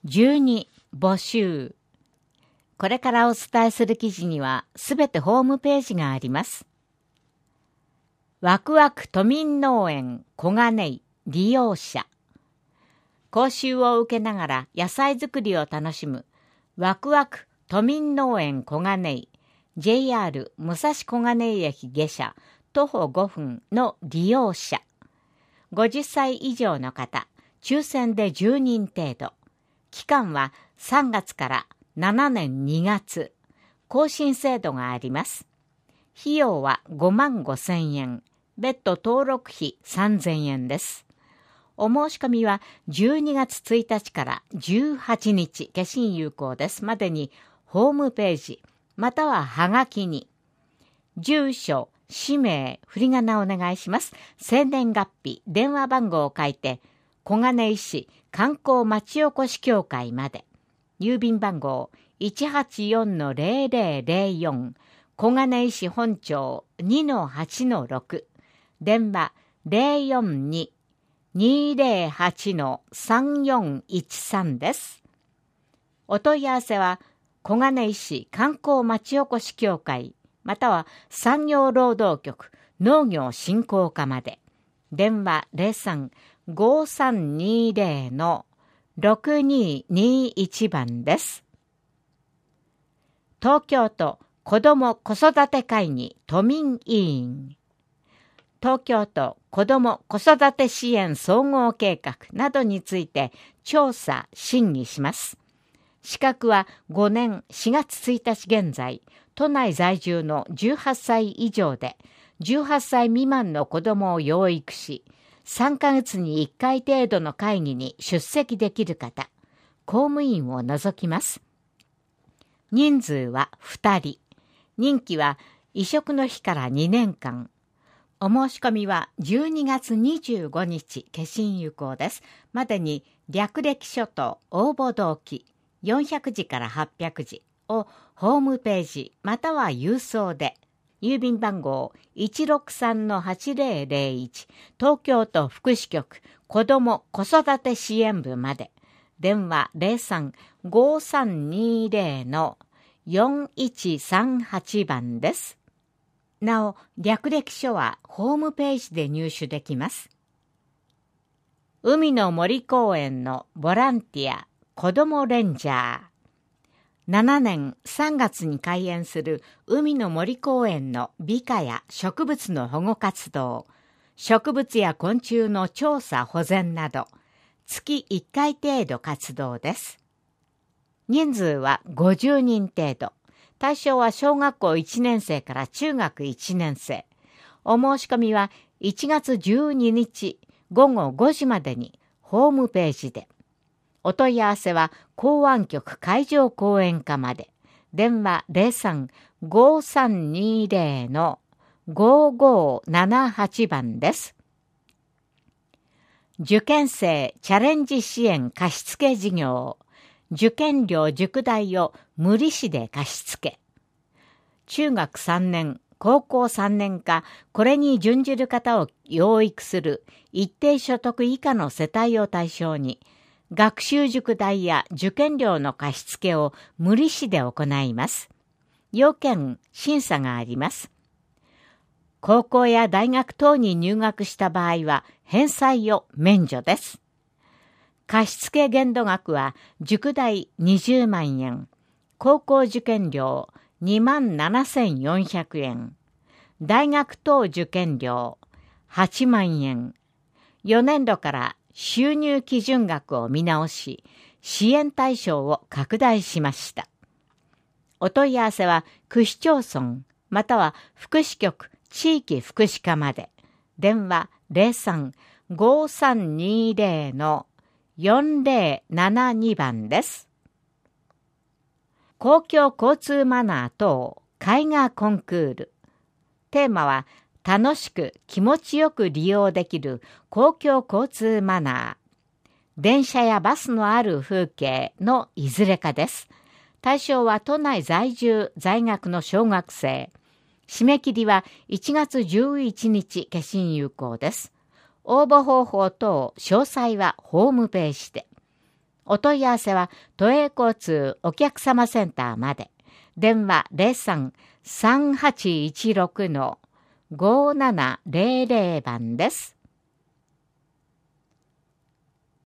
12募集。これからお伝えする記事にはすべてホームページがあります。ワクワク都民農園小金井利用者。講習を受けながら野菜作りを楽しむワクワク都民農園小金井 JR 武蔵小金井駅下車徒歩5分の利用者。50歳以上の方、抽選で10人程度。期間は3月から7年2月。更新制度があります。費用は55,000円。別途登録費3,000円です。お申し込みは12月1日から18日、消印有効ですまでにホームページ、またははがきに、住所、氏名、振り仮名をお願いします。生年月日、電話番号を書いて、小金井市観光町おこし協会まで。郵便番号 184-0004 小金井市本町 2-8-6 電話 042-208-3413 です。お問い合わせは小金井市観光町おこし協会または産業労働局農業振興課まで。電話 03-5320-6221 番です。東京都子ども子育て会議都民委員。東京都子ども子育て支援総合計画などについて調査・審議します。資格は5年4月1日現在、都内在住の18歳以上で、18歳未満の子どもを養育し、3ヶ月に1回程度の会議に出席できる方、公務員を除きます。人数は2人。任期は移植の日から2年間。お申し込みは12月25日、消印有効です。までに略歴書と応募動機、400字から800字をホームページまたは郵送で、郵便番号 163-8001 東京都福祉局子ども子育て支援部まで。電話 03-5320-4138 番です。なお、略歴書はホームページで入手できます。海の森公園のボランティア子どもレンジャー。7年3月に開園する海の森公園の美化や植物の保護活動、植物や昆虫の調査保全など、月1回程度活動です。人数は50人程度。対象は小学校1年生から中学1年生。お申し込みは1月12日午後5時までにホームページで。お問い合わせは港湾局海上講演課まで。電話 03-5320-5578 番です。受験生チャレンジ支援貸付事業。受験料塾代を無利子で貸付。中学3年、高校3年か、これに準じる方を養育する一定所得以下の世帯を対象に、学習塾代や受験料の貸付を無利子で行います。要件、審査があります。高校や大学等に入学した場合は返済を免除です。貸付限度額は塾代20万円、高校受験料27,400円、大学等受験料8万円、4年度から収入基準額を見直し、支援対象を拡大しました。お問い合わせは区市町村または福祉局地域福祉課まで。電話 03-5320-4072 番です。公共交通マナー等絵画コンクール。テーマは楽しく気持ちよく利用できる公共交通マナー。電車やバスのある風景のいずれかです。対象は都内在住在学の小学生。締め切りは1月11日消印有効です。応募方法等詳細はホームページで。 お問い合わせは都営交通お客様センターまで。電話03-3816-5700番です。